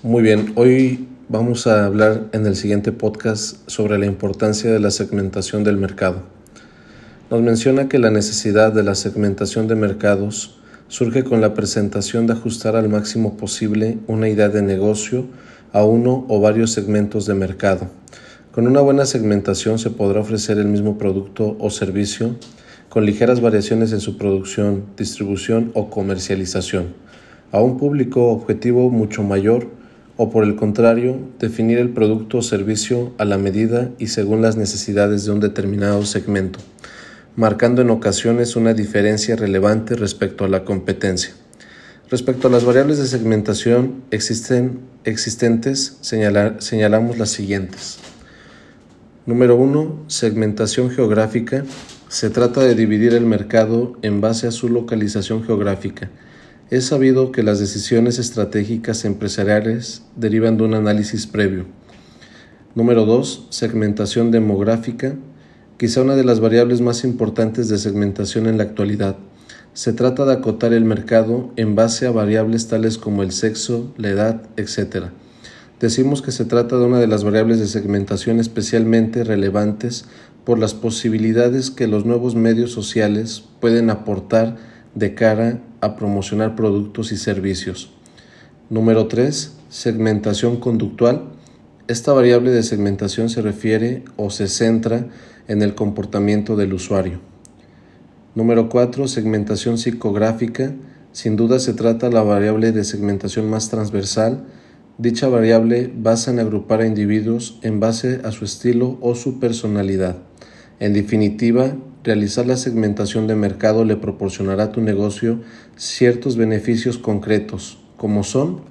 Muy bien, hoy vamos a hablar en el siguiente podcast sobre la importancia de la segmentación del mercado. Nos menciona que la necesidad de la segmentación de mercados surge con la presentación de ajustar al máximo posible una idea de negocio a uno o varios segmentos de mercado. Con una buena segmentación se podrá ofrecer el mismo producto o servicio con ligeras variaciones en su producción, distribución o comercialización, a un público objetivo mucho mayor, o por el contrario, definir el producto o servicio a la medida y según las necesidades de un determinado segmento, marcando en ocasiones una diferencia relevante respecto a la competencia. Respecto a las variables de segmentación existentes, señalamos las siguientes. Número 1. Segmentación geográfica. Se trata de dividir el mercado en base a su localización geográfica. Es sabido que las decisiones estratégicas empresariales derivan de un análisis previo. Número 2. Segmentación demográfica. Quizá una de las variables más importantes de segmentación en la actualidad. Se trata de acotar el mercado en base a variables tales como el sexo, la edad, etc. Decimos que se trata de una de las variables de segmentación especialmente relevantes por las posibilidades que los nuevos medios sociales pueden aportar de cara a promocionar productos y servicios. Número 3. Segmentación conductual. Esta variable de segmentación se refiere o se centra en el comportamiento del usuario. Número 4. Segmentación psicográfica. Sin duda se trata de la variable de segmentación más transversal. Dicha variable basa en agrupar a individuos en base a su estilo o su personalidad. En definitiva, realizar la segmentación de mercado le proporcionará a tu negocio ciertos beneficios concretos, como son: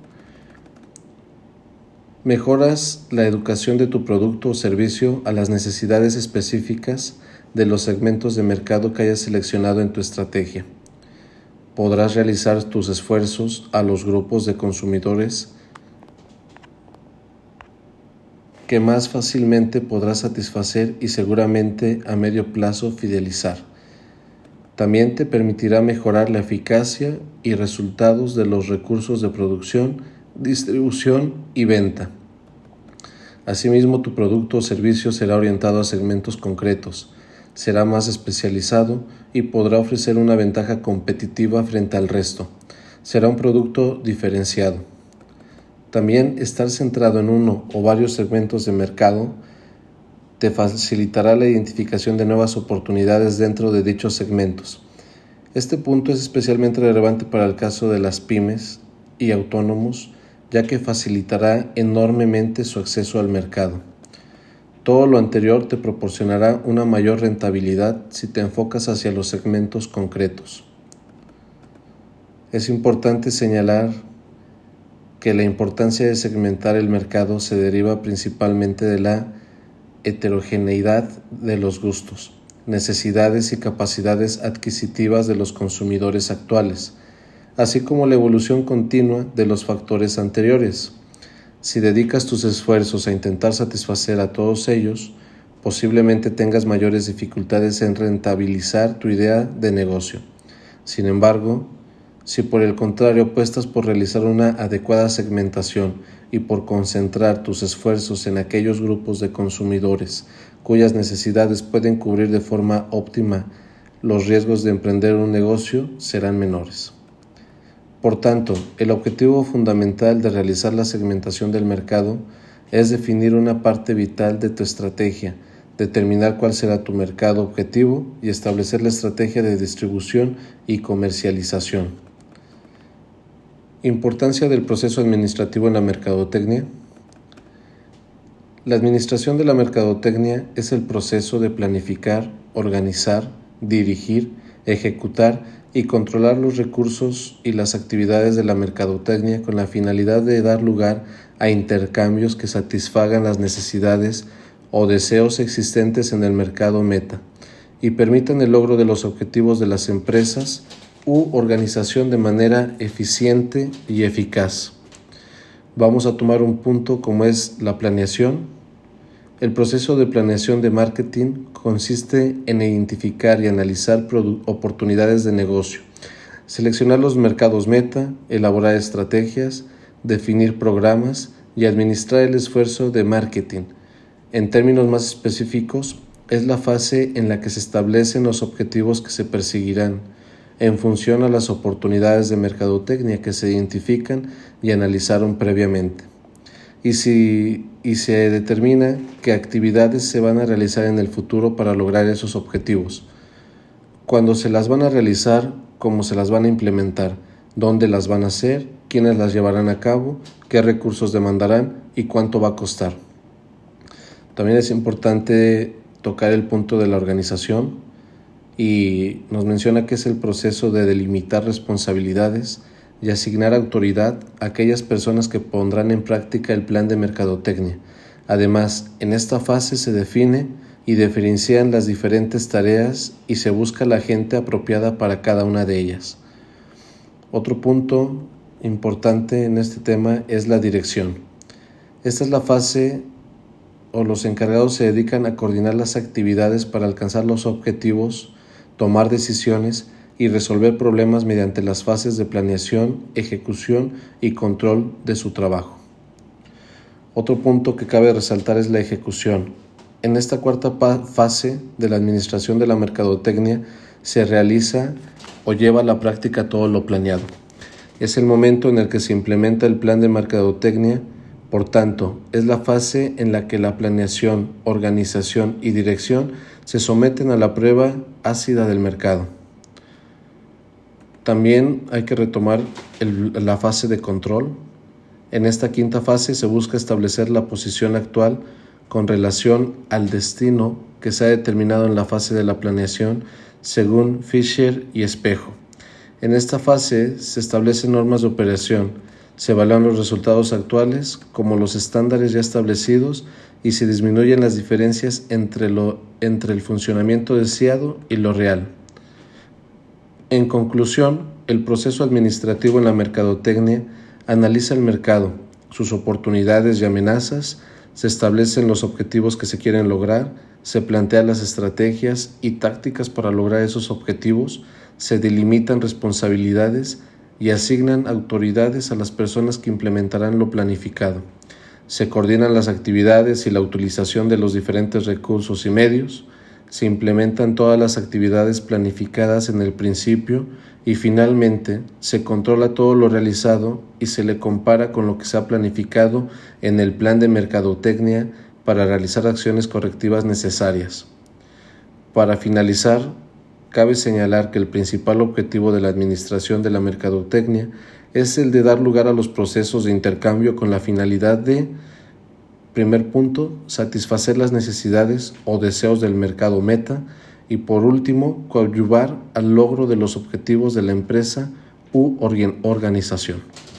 mejoras la educación de tu producto o servicio a las necesidades específicas de los segmentos de mercado que hayas seleccionado en tu estrategia. Podrás realizar tus esfuerzos a los grupos de consumidores que más fácilmente podrás satisfacer y seguramente a medio plazo fidelizar. También te permitirá mejorar la eficacia y resultados de los recursos de producción, distribución y venta. Asimismo, tu producto o servicio será orientado a segmentos concretos, será más especializado y podrá ofrecer una ventaja competitiva frente al resto. Será un producto diferenciado. También estar centrado en uno o varios segmentos de mercado te facilitará la identificación de nuevas oportunidades dentro de dichos segmentos. Este punto es especialmente relevante para el caso de las pymes y autónomos, ya que facilitará enormemente su acceso al mercado. Todo lo anterior te proporcionará una mayor rentabilidad si te enfocas hacia los segmentos concretos. Es importante señalar que la importancia de segmentar el mercado se deriva principalmente de la heterogeneidad de los gustos, necesidades y capacidades adquisitivas de los consumidores actuales, así como la evolución continua de los factores anteriores. Si dedicas tus esfuerzos a intentar satisfacer a todos ellos, posiblemente tengas mayores dificultades en rentabilizar tu idea de negocio. Sin embargo, si por el contrario apuestas por realizar una adecuada segmentación y por concentrar tus esfuerzos en aquellos grupos de consumidores cuyas necesidades pueden cubrir de forma óptima, los riesgos de emprender un negocio serán menores. Por tanto, el objetivo fundamental de realizar la segmentación del mercado es definir una parte vital de tu estrategia, determinar cuál será tu mercado objetivo y establecer la estrategia de distribución y comercialización. Importancia del proceso administrativo en la mercadotecnia. La administración de la mercadotecnia es el proceso de planificar, organizar, dirigir, ejecutar y controlar los recursos y las actividades de la mercadotecnia con la finalidad de dar lugar a intercambios que satisfagan las necesidades o deseos existentes en el mercado meta y permitan el logro de los objetivos de las empresas u organización de manera eficiente y eficaz. Vamos a tomar un punto como es la planeación. El proceso de planeación de marketing consiste en identificar y analizar oportunidades de negocio, seleccionar los mercados meta, elaborar estrategias, definir programas y administrar el esfuerzo de marketing. En términos más específicos, es la fase en la que se establecen los objetivos que se perseguirán en función a las oportunidades de mercadotecnia que se identifican y analizaron previamente. Y se determina qué actividades se van a realizar en el futuro para lograr esos objetivos, cuándo se las van a realizar, cómo se las van a implementar, dónde las van a hacer, quiénes las llevarán a cabo, qué recursos demandarán y cuánto va a costar. También es importante tocar el punto de la organización y nos menciona que es el proceso de delimitar responsabilidades y asignar autoridad a aquellas personas que pondrán en práctica el plan de mercadotecnia. Además, en esta fase se define y diferencian las diferentes tareas y se busca la gente apropiada para cada una de ellas. Otro punto importante en este tema es la dirección. Esta es la fase o los encargados se dedican a coordinar las actividades para alcanzar los objetivos, tomar decisiones y resolver problemas mediante las fases de planeación, ejecución y control de su trabajo. Otro punto que cabe resaltar es la ejecución. En esta cuarta fase de la administración de la mercadotecnia se realiza o lleva a la práctica todo lo planeado. Es el momento en el que se implementa el plan de mercadotecnia. Por tanto, es la fase en la que la planeación, organización y dirección se someten a la prueba ácida del mercado. También hay que retomar la fase de control. En esta quinta fase se busca establecer la posición actual con relación al destino que se ha determinado en la fase de la planeación según Fisher y Espejo. En esta fase se establecen normas de operación, se evalúan los resultados actuales como los estándares ya establecidos y se disminuyen las diferencias entre el funcionamiento deseado y lo real. En conclusión, el proceso administrativo en la mercadotecnia analiza el mercado, sus oportunidades y amenazas, se establecen los objetivos que se quieren lograr, se plantean las estrategias y tácticas para lograr esos objetivos, se delimitan responsabilidades y asignan autoridades a las personas que implementarán lo planificado. Se coordinan las actividades y la utilización de los diferentes recursos y medios, se implementan todas las actividades planificadas en el principio y finalmente se controla todo lo realizado y se le compara con lo que se ha planificado en el plan de mercadotecnia para realizar acciones correctivas necesarias. Para finalizar, cabe señalar que el principal objetivo de la administración de la mercadotecnia es el de dar lugar a los procesos de intercambio con la finalidad de, primer punto, satisfacer las necesidades o deseos del mercado meta y por último, coadyuvar al logro de los objetivos de la empresa u organización.